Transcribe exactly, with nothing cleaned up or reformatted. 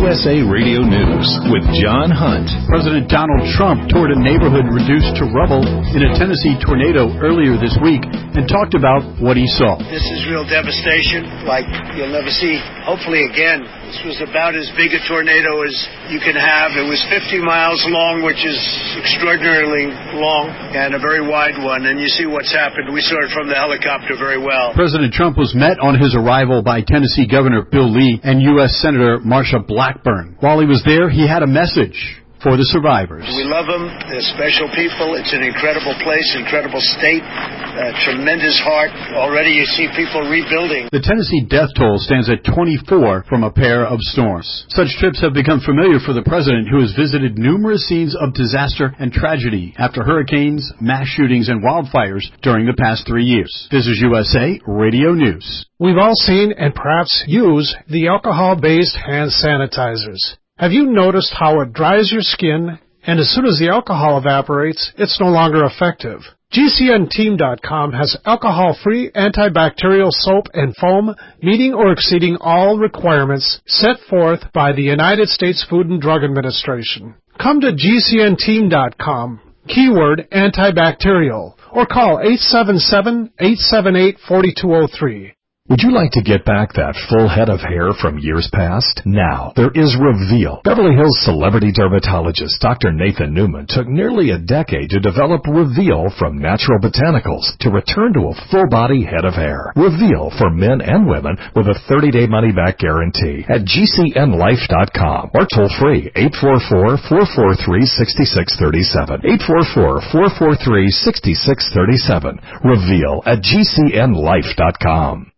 S A Radio News with John Hunt. President Donald Trump toured a neighborhood reduced to rubble in a Tennessee tornado earlier this week and talked about what he saw. This is real devastation like you'll never see, hopefully again. This was about as big a tornado as you can have. It was fifty miles long, which is extraordinarily long, and a very wide one. And you see what's happened. We saw it from the helicopter very well. President Trump was met on his arrival by Tennessee Governor Bill Lee and U S Senator Marsha Blackburn. While he was there, he had a message for the survivors. We love them. They're special people. It's an incredible place, incredible state, a tremendous heart. Already you see people rebuilding. The Tennessee death toll stands at twenty-four from a pair of storms. Such trips have become familiar for the president, who has visited numerous scenes of disaster and tragedy after hurricanes, mass shootings, and wildfires during the past three years. This is U S A Radio News. We've all seen and perhaps use the alcohol-based hand sanitizers. Have you noticed how it dries your skin, and as soon as the alcohol evaporates, it's no longer effective? G C N Team dot com has alcohol-free antibacterial soap and foam meeting or exceeding all requirements set forth by the United States Food and Drug Administration. Come to G C N Team dot com, keyword antibacterial, or call eight seven seven, eight seven eight, four two zero three. Would you like to get back that full head of hair from years past? Now, there is Reveal. Beverly Hills celebrity dermatologist Doctor Nathan Newman took nearly a decade to develop Reveal from natural botanicals to return to a full-body head of hair. Reveal for men and women with a thirty-day money-back guarantee at G C N life dot com or toll-free eight four four, four four three, six six three seven. eight four four, four four three, six six three seven. Reveal at G C N life dot com.